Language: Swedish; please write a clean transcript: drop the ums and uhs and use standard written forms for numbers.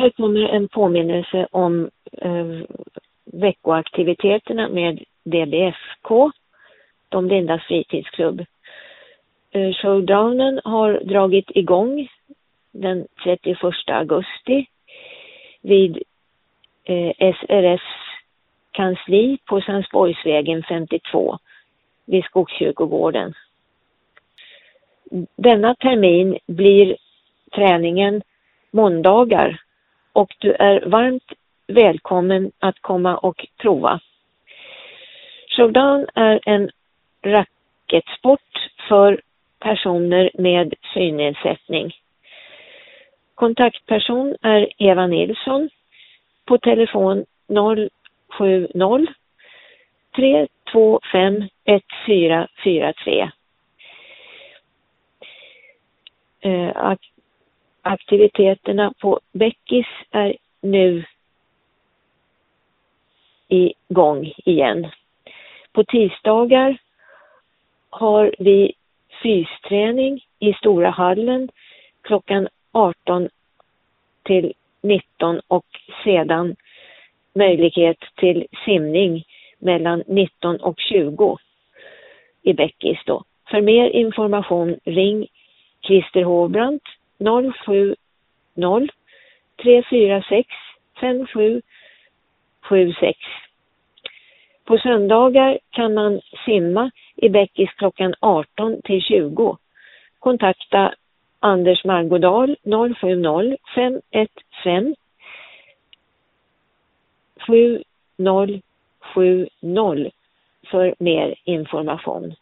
Här kommer en påminnelse om veckoaktiviteterna med DBFK, de blindas fritidsklubb. Showdownen har dragit igång den 31 augusti vid SRS kansli på Sandsborgsvägen 52 vid Skogskyrkogården. Denna termin blir träningen måndagar och du är varmt välkommen att komma och prova. Showdown är en racketsport för personer med synnedsättning. Kontaktperson är Eva Nilsson på telefon 070 325 1443. Aktiviteterna på Bäckis är nu igång igen. På tisdagar har vi fysträning i Stora hallen klockan 18 till 19 och sedan möjlighet till simning mellan 19 och 20 i Bäckis då. För mer information ring Christer Hovbrandt 070 346 5776. På söndagar kan man simma i Bäckis klockan 18 till 20. Kontakta Anders Margodal 070 515 7070 för mer information.